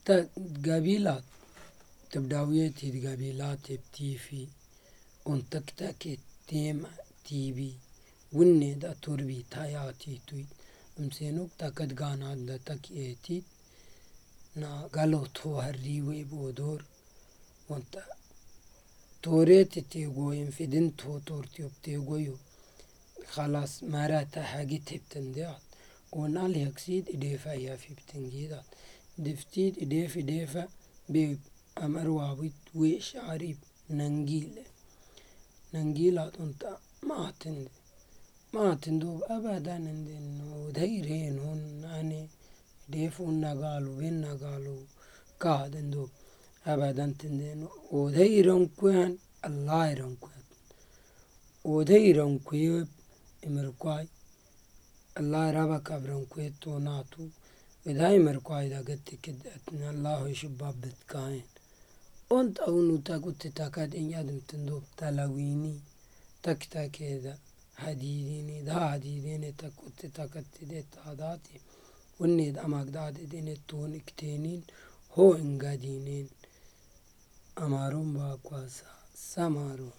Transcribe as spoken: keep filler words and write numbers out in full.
قبيلات تبداويتي قبيلات بتيفي أنتك تاكي تيم تيبي وني دا تربي تاياتي توي امسينوك تاكد غانا دا تاكيتي نا قالو تو هريوي بودور وانت توريتي تيغوين في دين تو تورتيوب تيغويو خلاص ماراتا حاجي تبتنديات ونال يكسيد إديفا يافي بتنجيدات دفتيد إديف إديفا بي أمروابيت ويش عريب ننجيل ننجيلات انت ما تند ما تندوب أبدا إنه دايرين هون يعني ديفون نقالو بين نقالو كاد اندوب أبدا تندين ودايرون كوان الله يرون كوان ودايرون كويب إمركواي الله ربك أبرون كويت توناتو وداي مركواي دا قد كدتنا الله يشباب بتكاين أنت أونو تاكو تتاكاد إن يادم تندوب تلاويني تك تاكيدا حديديني دا حديديني تاكو تتاكاد تدي تاداتي وني دا أماك دا ديني تونكتينين هو إنقادينين أمارون باكواسا سمارو